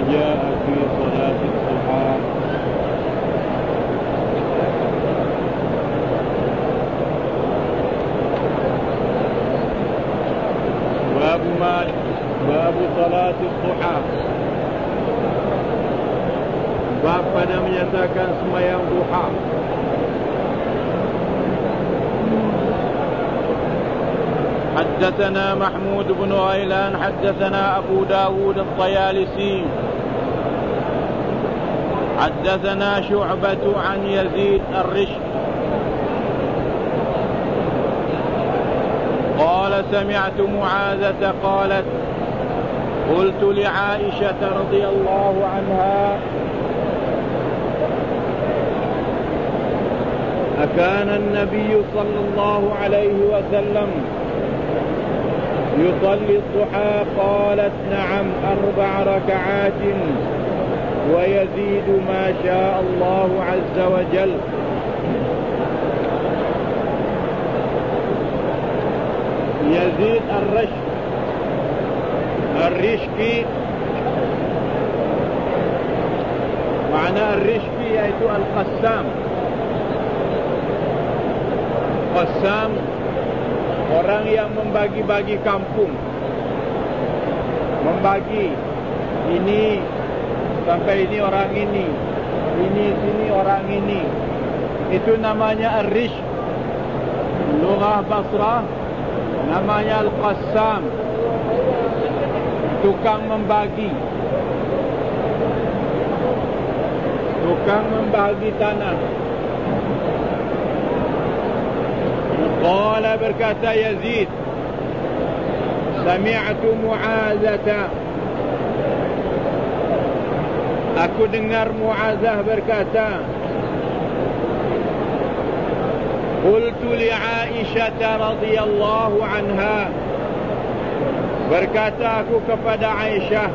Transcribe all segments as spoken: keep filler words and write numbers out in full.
جاء في صلاة الضحى. باب ما باب صلاة الضحى. Bab pada menyatakan sembahyang duha. حدثنا محمود بن غيلان حدثنا أبو داود الطيالسي حدثنا شعبة عن يزيد الرشد قال سمعت معاذة قالت قلت لعائشة رضي الله عنها أكان النبي صلى الله عليه وسلم يصلي الضحى؟ قالت نعم أربع ركعات ويزيد ما شاء الله عز وجل. يزيد الرشد الرشكي معنى الرشكي yaitu القسام. Qassam orang yang membagi-bagi kampung, membagi ini sampai ini orang ini, ini sini orang ini. Itu namanya ar-rish. Lughah Basrah namanya al-qassam, tukang membagi, tukang membagi tanah. قال berkata Yazid, sami'tu Mu'adzah, aku dengar Mu'adzah berkata, qultu li Aisyah radhiyallahu anha, berkata aku kepada Aisyah,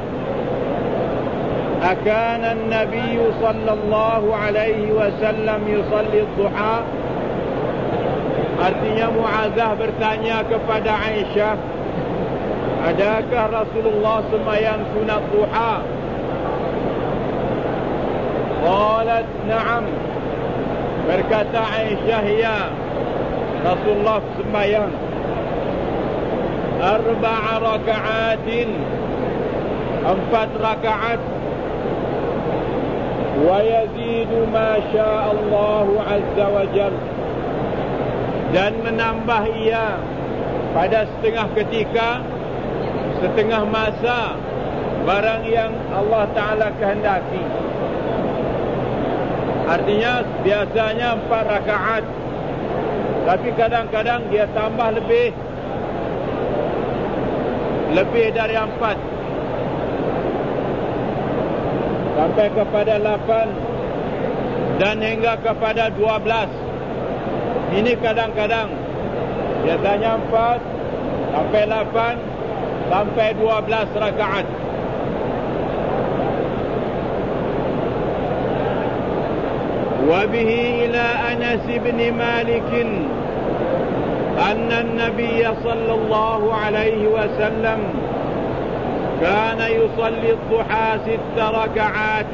akana an-nabiy sallallahu alaihi wasallam yusalli ad-duha? Artinya Mu'adzah bertanya kepada Aisyah, adakah Rasulullah sembahyang sunat duha? Qalat na'am, berkata Aisyah, ya, Rasulullah sembahyang arba'a raka'atin, empat rakaat, wa yazidu ma sya'allahu azza wa jalla, dan menambah ia pada setengah ketika, setengah masa, barang yang Allah Ta'ala kehendaki. Artinya biasanya empat rakaat, tapi kadang-kadang dia tambah lebih Lebih dari empat, sampai kepada lapan, dan hingga kepada dua belas. Ini kadang-kadang, biasanya empat sampai lapan sampai dua belas rakaat. وبه إلى أنس بن مالك أن النبي صلى الله عليه وسلم كان يصلي الضحى ست ركعات.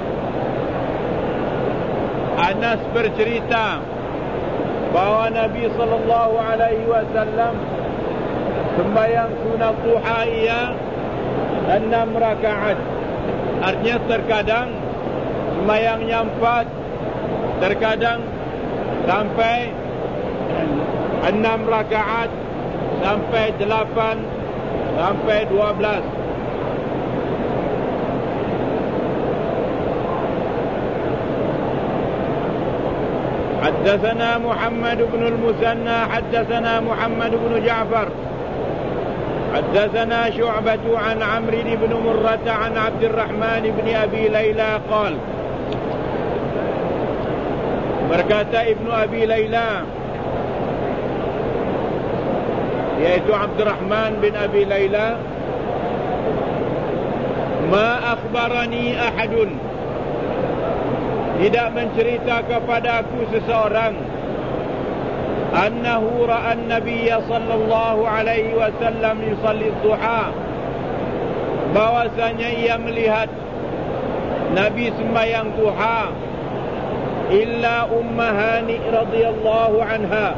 Anas bercerita bahawa Nabi sallallahu alaihi wasallam sembahyang sunat duha ia enam rakaat. Artinya terkadang sembahyangnya empat, terkadang sampai enam rakaat, sampai delapan, sampai dua belas. حدثنا محمد بن المثنى حدثنا محمد بن جعفر حدثنا شعبة عن عمرو بن مرة عن عبد الرحمن بن أبي ليلى قال, berkata Ibnu Abi Layla, yaitu Abdurrahman bin Abi Layla, ma akhbarani ahadun, tidak mencerita kepada aku seseorang, annahu ra'a an-nabiy sallallahu alaihi wasallam yusalli duha, bahwasanya ia melihat Nabi sembahyang duha illa Ummah Hani radhiyallahu anha.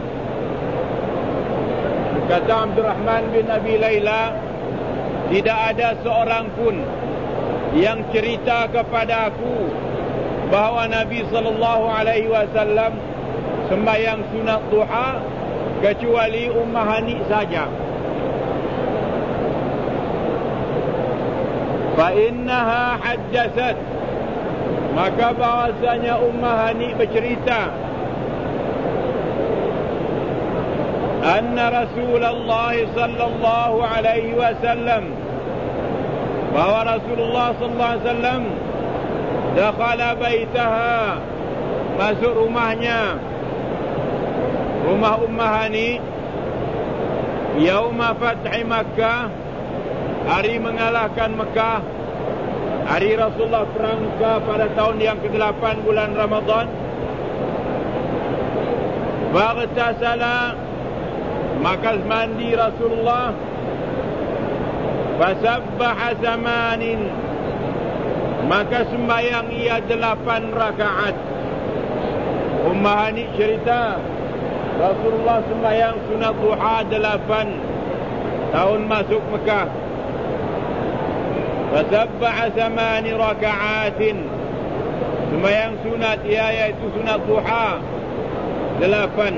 Kata Abdurrahman bin Abi Layla, tidak ada seorang pun yang cerita kepada aku bahawa Nabi sallallahu alaihi wasallam sembahyang sunat duha kecuali Ummah Hani saja. Fa innaha haddathat, maka bahasanya Ummah Hani bercerita, anna Rasulullah sallallahu alaihi wasallam, bahawa Rasulullah sallallahu alaihi wasallam dakhala baitaha, masuk rumahnya, rumah Ummah Hani, yauma fathi Makkah, hari mengalahkan Mekah, hari Rasulullah perang Mekah pada tahun yang kedelapan bulan Ramadan. Baghtasala, maka mandi Rasulullah. Fasabbaha zamanin, maka sembahyang ia delapan rakaat. Ummah Hani cerita, Rasulullah sembahyang sunat duha delapan tahun masuk Mekah. Fasabbaha zamani raka'atin, sembahyang sunat ia iaitu sunat duha delapan.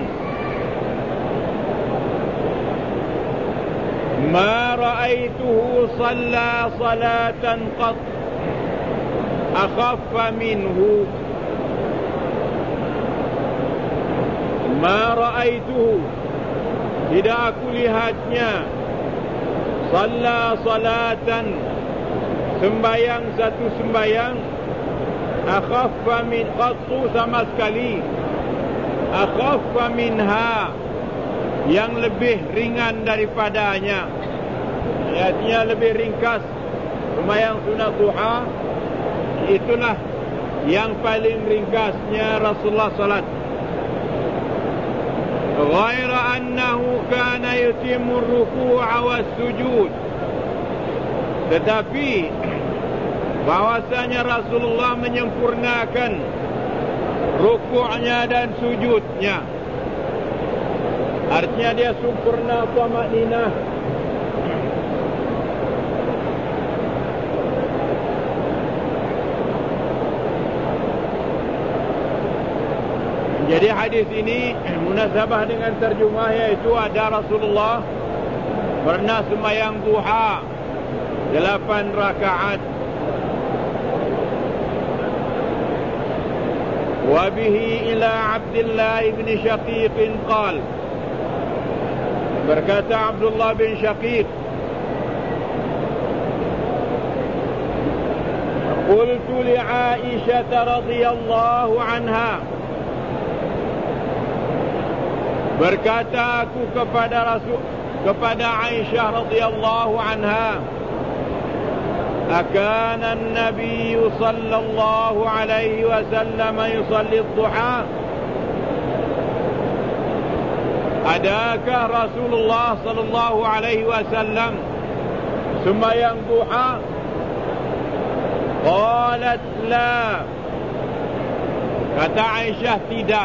Ma ra'aituhu shalla salatan qat akhaffa minhu. Ma ra'aituhu, tidak aku lihatnya, shalla salatan, sembayang satu sembayang, akhaffa min qattu, sama sekali, akhaffa minha, yang lebih ringan daripadanya, artinya lebih ringkas. Sembahyang sunat duha itulah yang paling ringkasnya Rasulullah salat. Ghaira annahu kana yutimmu ar-ruku'a was-sujud, tetapi bahwasanya Rasulullah menyempurnakan rukuknya dan sujudnya. Artinya dia sempurna tamakninah. Jadi hadis ini munasabah dengan terjemah, iaitu ada Rasulullah pernah sembahyang duha delapan rakaat. Wa bihi ila Abdullah bin Shaqiq qal, berkata Abdullah bin Shaqiq, qultu li Aisyah radhiyallahu anha, berkata aku kepada Rasul, kepada Aisyah radhiyallahu anha, akana an-nabiy sallallahu alaihi wasallam yusalli ad-duha, adakah Rasulullah sallallahu alaihi wasallam sembahyang duha? Qalat la, kata Aisyah tidak.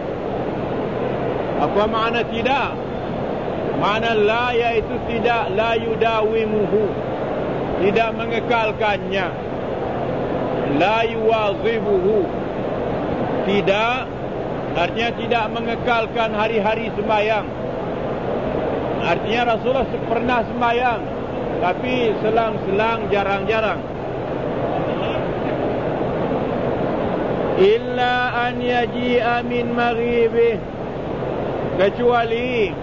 Apa makna tidak? Makna la iaitu tidak, la yudawimuhu, tidak mengekalkannya, la yuwazibuhu, tidak, artinya tidak mengekalkan hari-hari sembahyang. Artinya Rasulullah pernah sembahyang, tapi selang-selang, jarang-jarang. Illa an yaji'a min maghribih, kecuali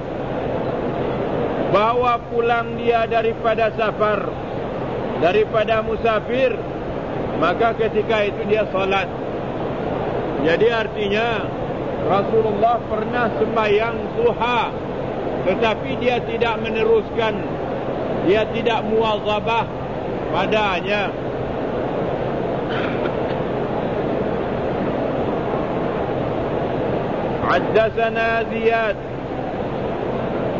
bawa pulang dia daripada safar, daripada musafir, maka ketika itu dia salat. Jadi artinya Rasulullah pernah sembahyang duha, tetapi dia tidak meneruskan, dia tidak muwazabah padanya. حدثنا زياد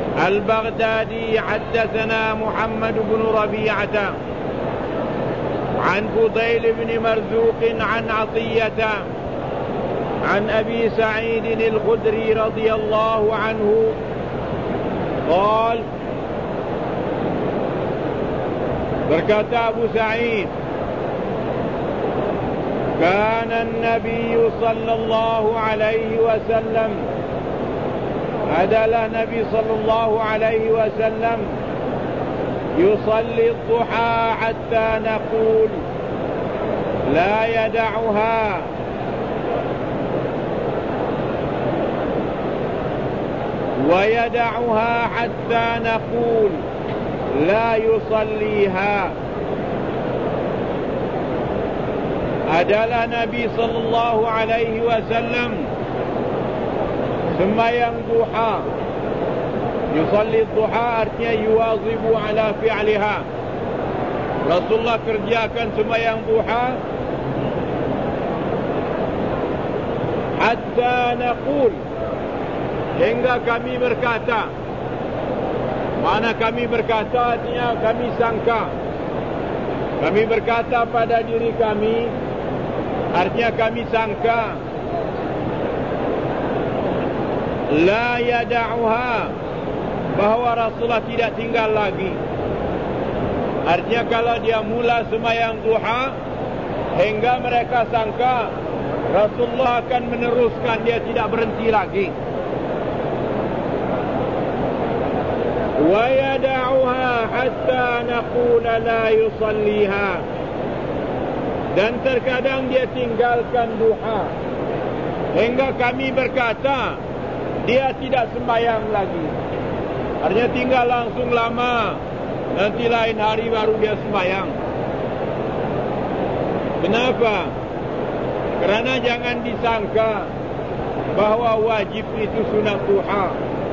البغدادي حدثنا محمد بن ربيعة عن فضيل بن مرزوق عن عطية عن أبي سعيد الخدري رضي الله عنه قال berkata Abu Sa'id, kana Nabi sallallahu alaihi wasallam, adalah Nabi sallallahu alaihi wasallam yusalli ad-duha hatta naqul la yada'uha wa yada'uha hatta naqul la yusalliha. Adalah Nabi sallallahu alaihi wasallam sembahyang duha. Yusalli duha artinya yuwazibu ala fi'liha. Rasulullah kerjakan sembahyang duha hatta naqul, hingga kami berkata. Mana kami berkata artinya kami sangka. Kami berkata pada diri kami, artinya kami sangka. La yada'uha, bahawa Rasulullah tidak tinggal lagi. Artinya kalau dia mula sembahyang duha, hingga mereka sangka Rasulullah akan meneruskan, dia tidak berhenti lagi. وَيَدَعُهَا حَتَّى نَقُولَ لَا يُصَلِّيهَا, dan terkadang dia tinggalkan duha hingga kami berkata dia tidak sembahyang lagi. Artinya tinggal langsung lama, nanti lain hari baru dia sembahyang. Kenapa? Kerana jangan disangka bahawa wajib itu sunat duha.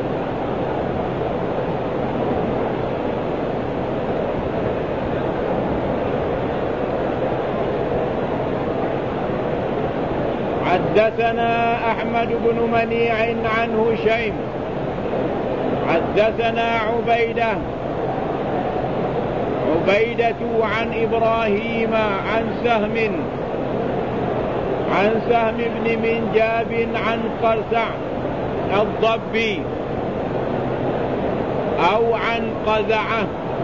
حدثنا أحمد بن منيع عن هشيم حدثنا عبيدة عبيدة عن إبراهيم عن سهم عن سهم بن منجاب عن قرسع الضبي أو عن قزعة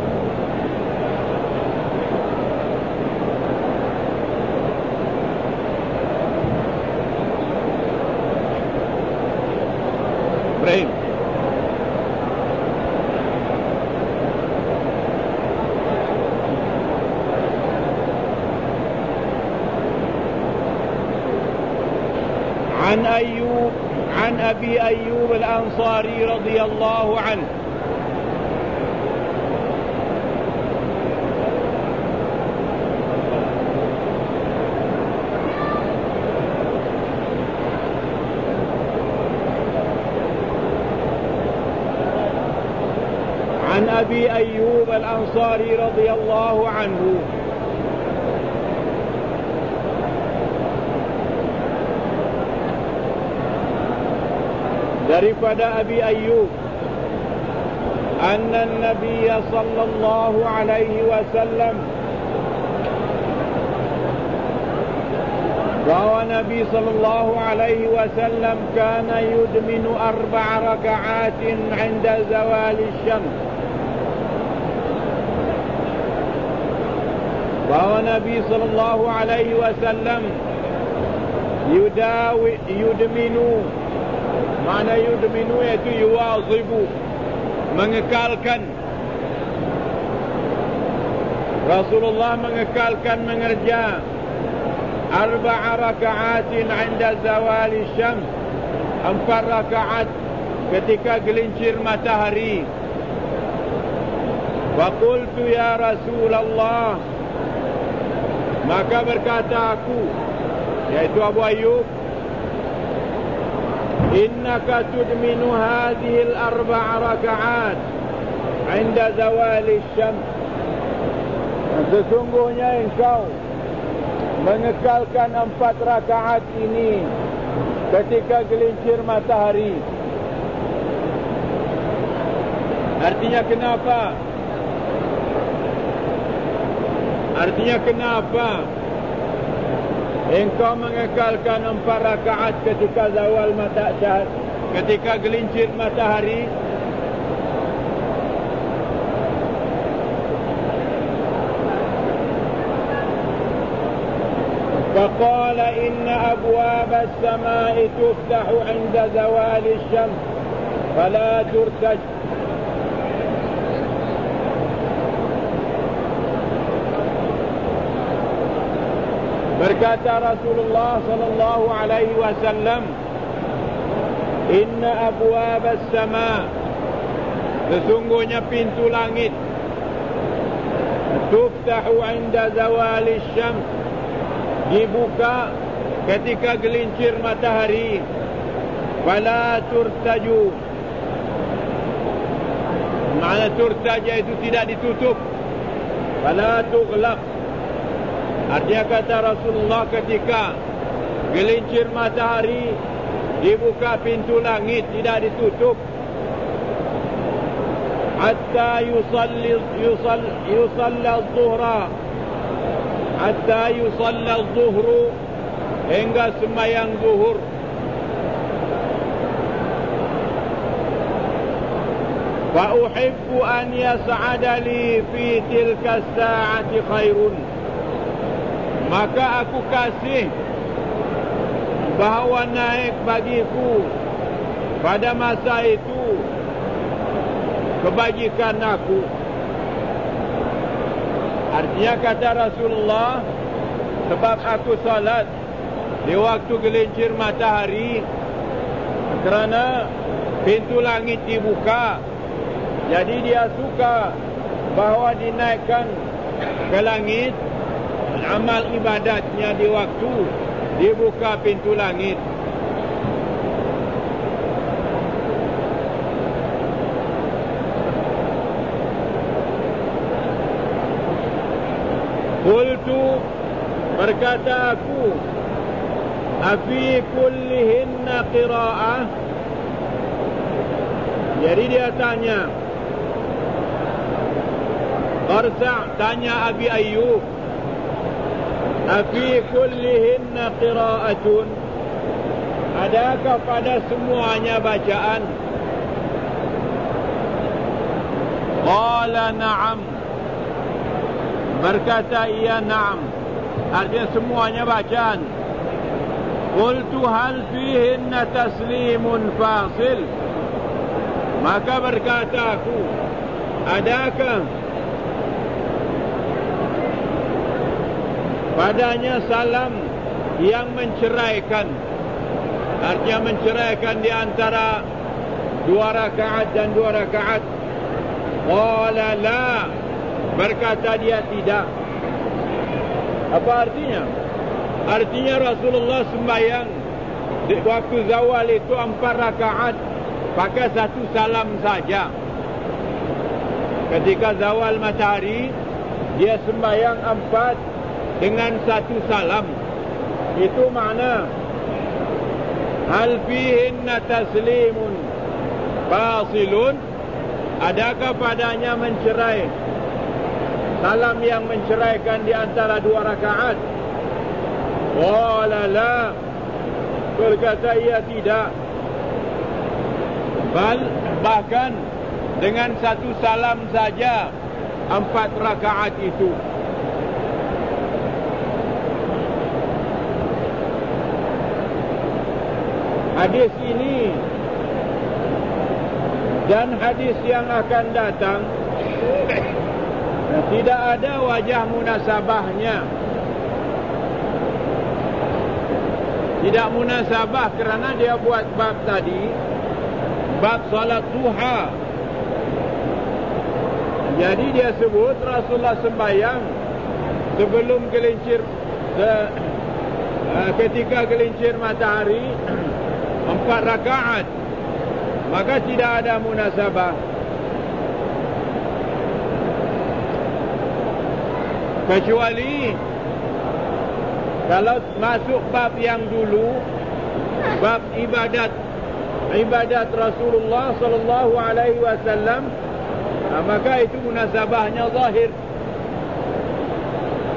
إبراهيم عن أيوب عن أبي أيوب الأنصاري رضي الله عنه عن أبي أيوب الأنصاري رضي الله عنه daripada Abi Ayyub, anna Nabi sallallahu alaihi wasallam, bahwa Nabi sallallahu alaihi wasallam kana yudminu arba'a raka'atin 'inda zawali syams, bahwa Nabi sallallahu alaihi wasallam yudawi yudminu, mana yudminu iaitu yuwazibu, mengekalkan. Rasulullah mengekalkan mengerja arba'a raka'atin 'inda zawali syams, empat rakaat ketika gelincir matahari. Wa qultu ya Rasulullah, maka berkata aku, yaitu Abu Ayyub, innaka tudminu hadhihi al-arba'a raka'at 'inda zawali syams, sesungguhnya engkau mengekalkan empat rakaat ini ketika gelincir matahari. Artinya kenapa? Artinya kenapa engkau mengekalkan empat rakaat ketika zawal matahari, ketika gelincir matahari? فقال إن أبواب السماء تفتح عند زوال الشمس فلا ترتج. Berkata Rasulullah sallallahu alaihi wasallam, Inna abwab as-sama, sesungguhnya pintu langit, tuftahu inda zawali syams, dibuka ketika gelincir matahari. Fala turtaju, makna turtaj itu tidak ditutup. Fala tughlaq, artinya kata Rasulullah, ketika gelincir matahari dibuka pintu langit, tidak ditutup. Hatta yusalli yusalli yusalli az-zuhra, hatta yusalli az-zuhru, hingga sembahyang zuhur. Wa uhibbu an yas'ada li fi tilka as-sa'ati khairun, maka aku kasih bahawa naik bagiku pada masa itu kebajikan aku. Artinya kata Rasulullah, sebab aku salat di waktu gelincir matahari, kerana pintu langit dibuka, jadi dia suka bahawa dinaikkan ke langit amal ibadatnya di waktu dibuka pintu langit. Qultu, berkata aku, afi kullihinna qira'ah. Jadi dia tanya, Qarsa' tanya Abi Ayyub, afi kullihinna qira'atun, adakah pada semuanya bacaan? Qala na'am, berkata iya, na'am, artinya semuanya bacaan. Qultu hal fihinna taslimun fasil, maka berkata aku, adakah padanya salam yang menceraikan, artinya menceraikan di antara dua rakaat dan dua rakaat? Qala la, berkata dia tidak. Apa artinya? Artinya Rasulullah sembahyang di waktu zawal itu empat rakaat pakai satu salam saja. Ketika zawal matahari, dia sembahyang empat dengan satu salam. Itu makna hal fihinna taslimun fasilun, adakah padanya mencerai, salam yang menceraikan di antara dua rakaat? Qala la, berkata ia tidak. Bal, bahkan dengan satu salam saja empat rakaat itu. Hadis ini dan hadis yang akan datang tidak ada wajah munasabahnya. Tidak munasabah kerana dia buat bab tadi, bab salat duha. Jadi dia sebut Rasulullah sembahyang sebelum gelincir se, uh, ketika gelincir matahari empat rakaat, maka tidak ada munasabah. Kecuali kalau masuk bab yang dulu, bab ibadat ibadat Rasulullah sallallahu alaihi wasallam, maka itu munasabahnya zahir.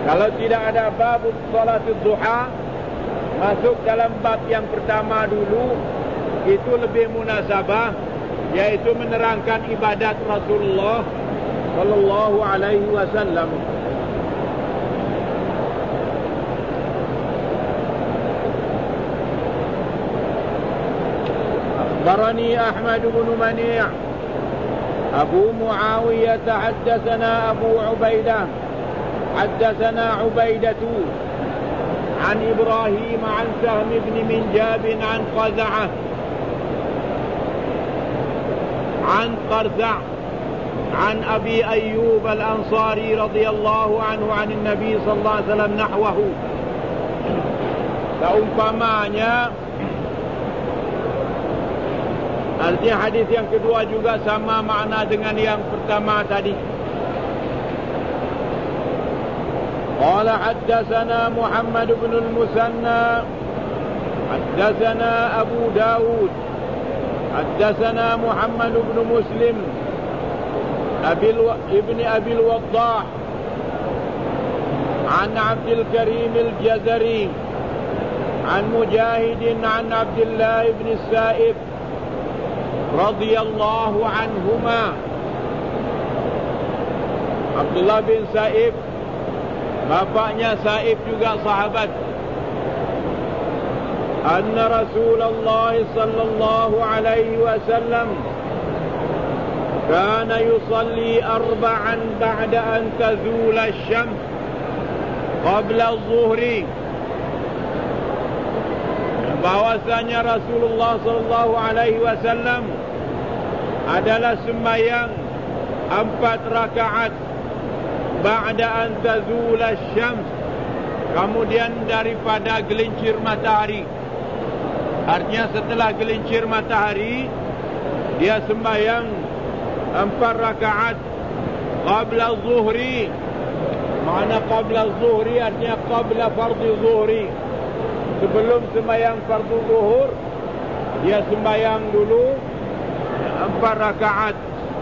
Kalau tidak ada bab salatul duha, masuk dalam bab yang pertama dulu, itu lebih munasabah, yaitu menerangkan ibadat Rasulullah sallallahu alaihi wasallam. Akhbarani Ahmad bin Mani' Abu Muawiyah haddatsana Abu Ubaidah haddatsana Ubaidatu an Ibrahim an Sahm bin Minjab an Qaza'ah an Qarza' an Abi Ayyub al-Ansari radhiyallahu anhu an Nabi sallallahu alaihi wasallam nahwahu. Seumpamanya, artinya hadis yang kedua juga sama makna dengan yang pertama tadi. Qala haddatsana Muhammad bin al-Musanna haddatsana Abu Dawud haddatsana Muhammad bin Muslim Abil ibn Abil Waddah an Abdul Karim al-Jazari an Mujahid an Abdullah ibn Sa'ib radhiyallahu anhuma. Abdullah bin Sa'ib, bapaknya Sa'ib juga sahabat. Anna Rasulullah sallallahu alaihi wasallam kana yusalli arba'an ba'da an tazula asy-syams qabla adh-dhuhri. Bahwasanya Rasulullah sallallahu alaihi wasallam adalah sembahyang empat rakaat ba'da an tazul asy-syams, kemudian daripada gelincir matahari. Artinya setelah gelincir matahari dia sembahyang empat rakaat qabla zuhri. Mana qabla zuhri artinya qabla fardhu zuhri. Sebelum sembahyang fardu zuhur, dia sembahyang dulu empat rakaat.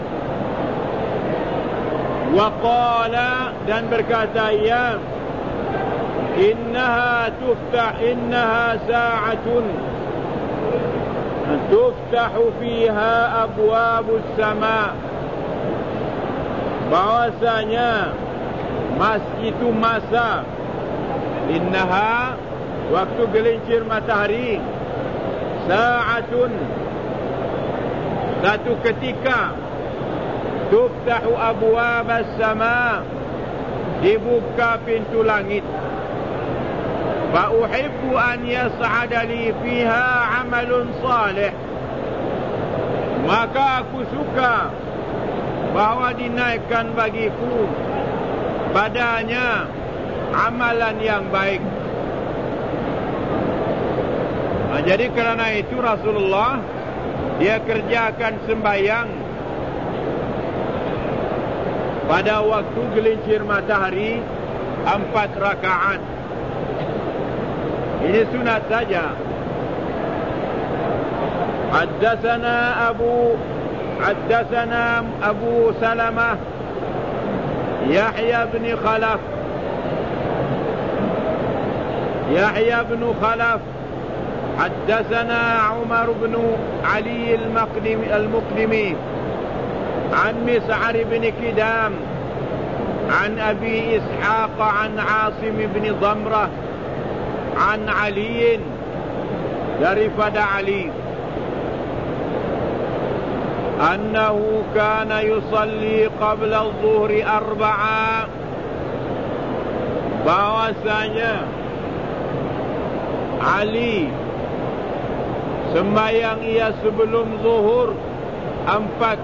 Wa qala, dan berkata ia, innaha tuftah innaha sa'atun tuftahu fiha abwabus sama. Bahwasanya mas itu masa, innaha waktu gelincir matahari, sa'atun satu ketika, tuftahu abwabas sama dibuka pintu langit. Fa uhibbu an yas'ada li fiha 'amalun salih, maka aku suka bahwa dinaikkan bagiku padanya amalan yang baik. Nah, jadi kerana itu Rasulullah dia kerjakan sembahyang pada waktu gelincir matahari empat rakaat. Ini sunat saja. Haddatsana Abu Haddatsana Abu Salamah Yahya bin Khalaf Yahya bin Khalaf حدثنا عمر بن علي المقدمي المقدمي عن مسعر بن كدام عن أبي إسحاق عن عاصم بن ضمرة عن علي daripada علي أنه كان يصلي قبل الظهر أربعة, bahwasanya Ali sembahyang ia sebelum zuhur empat.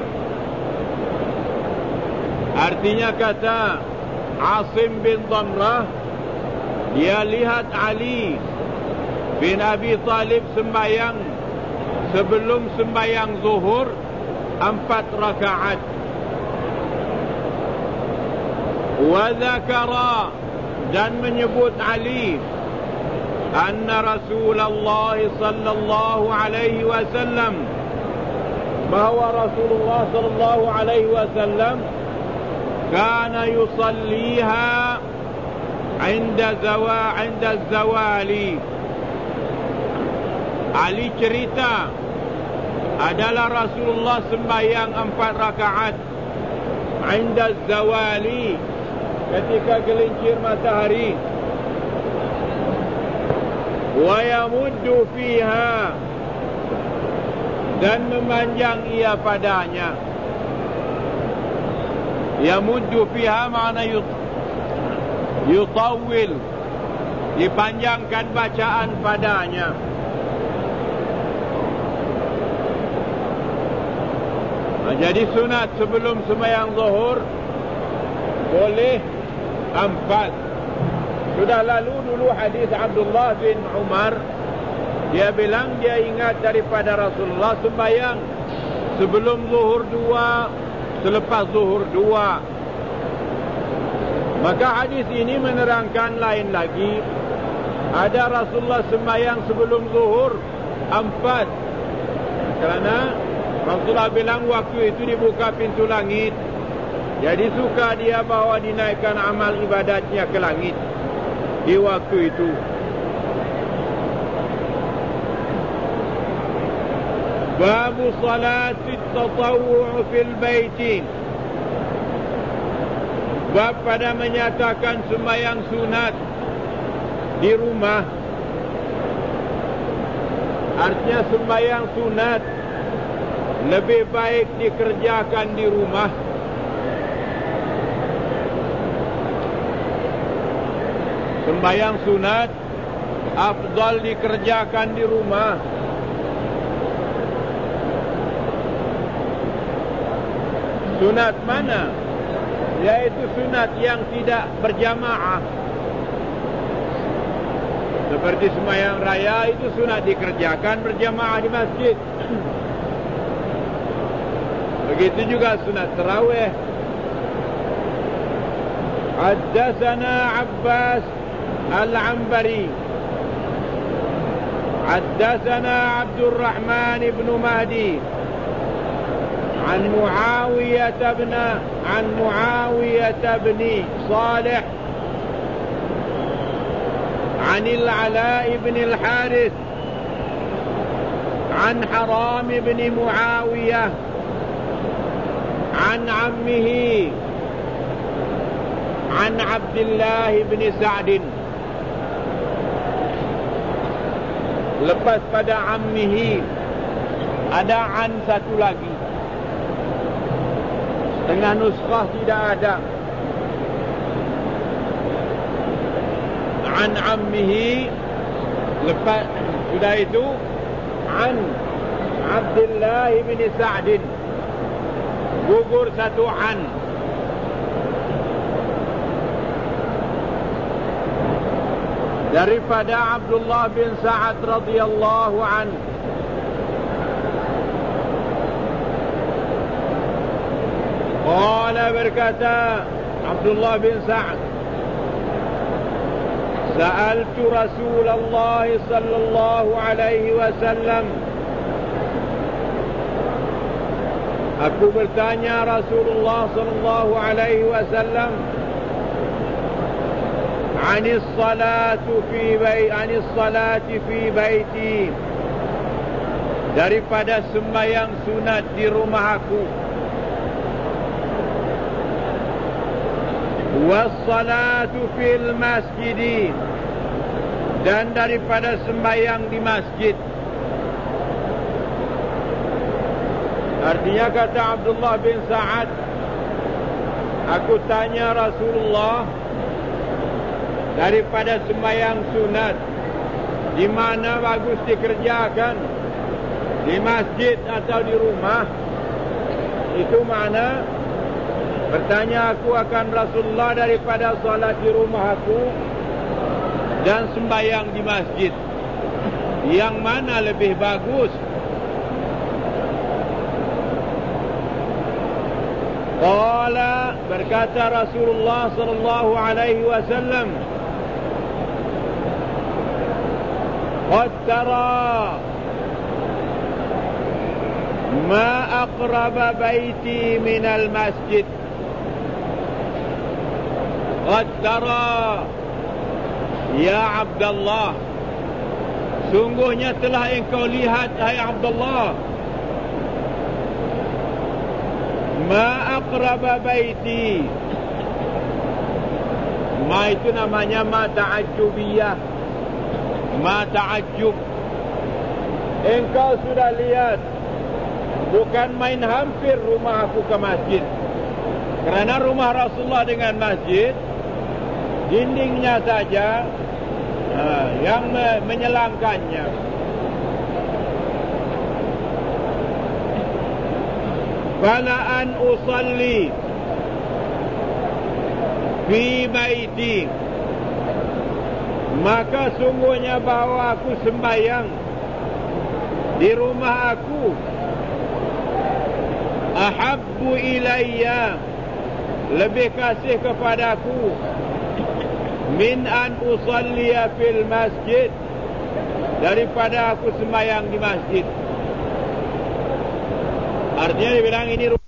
Artinya kata Asim bin Damrah, dia lihat Ali bin Abi Talib sembahyang sebelum sembahyang zuhur empat rakaat. Wa dzakara, dan menyebut Ali, anna Rasulullah sallallahu alaihi wasallam, bahwa Rasulullah sallallahu alaihi wasallam kana yusalliha Inda zawa inda zawali. Ali cerita adalah Rasulullah sembahyang empat rakaat inda zawali, ketika gelincir matahari. Wa yamuddu fiha, dan memanjang ia padanya. Yamuddu fiha makna yut yutawil, dipanjangkan bacaan padanya. Nah, jadi sunat sebelum sembahyang zuhur boleh empat. Sudah lalu dulu hadis Abdullah bin Umar, dia bilang dia ingat daripada Rasulullah sembahyang sebelum zuhur dua, selepas zuhur dua. Maka hadis ini menerangkan lain lagi, ada Rasulullah sembahyang sebelum zuhur empat, kerana Rasulullah bilang waktu itu dibuka pintu langit, jadi suka dia bawa dinaikkan amal ibadatnya ke langit di waktu itu. Babu salati tatawwu' fil baiti. Bab pada menyatakan sembahyang sunat di rumah. Artinya sembahyang sunat lebih baik dikerjakan di rumah. Sembahyang sunat afdal dikerjakan di rumah. Sunat mana? Yaitu sunat yang tidak berjamaah. Seperti sembahyang raya itu sunat dikerjakan berjamaah di masjid. Begitu juga sunat tarawih. Haddatsana Abbas Al-Anbari, haddatsana Abdul Rahman ibn Mahdi an Muawiyah ibn an Muawiyah ibn Salih عن العلاء بن الحارث عن حرام بن معاوية عن عمه عن عبد الله بن سعد. Lepas pada ammihi ada an satu lagi, dengan nuskhah tidak ada. An ammihi, lepas sudah itu an Abdullah bin Sa'd, gugur satu an. Daripada Abdullah bin Sa'ad radhiyallahu anhu, qala, berkata Abdullah bin Sa'ad, sa'altu Rasulullah sallallahu alaihi wasallam, aku bertanya Rasulullah sallallahu alaihi wasallam, anis salatu fi baiti, anis salati fi baiti, daripada sembahyang sunat di rumah aku, was salatu fil masjid, dan daripada sembahyang di masjid. Artinya kata Abdullah bin Sa'ad, aku tanya Rasulullah, daripada sembahyang sunat di mana bagus dikerjakan, di masjid atau di rumah? Itu mana? Bertanya aku akan Rasulullah, daripada salat di rumah aku dan sembahyang di masjid, yang mana lebih bagus? Qala, berkata Rasulullah sallallahu alaihi wasallam, qad tara ma aqraba baiti min al masjid. Qad tara, Ya Abdullah, sungguhnya telah engkau lihat, hai Abdullah, ma aqraba baiti. Ma itu namanya ma ta'ajjubiyah, ma ta'ajjub. Engkau sudah lihat, bukan main hampir rumah aku ke masjid. Kerana rumah Rasulullah dengan masjid, dindingnya saja uh, yang me- menyelangkannya. Fala an usalli fi baiti, maka sungguhnya bahawa aku sembahyang di rumah aku, ahabbu ilayya, lebih kasih kepadaku, min an usalliya fil masjid, daripada aku sembahyang di masjid. Artinya dia bilang ini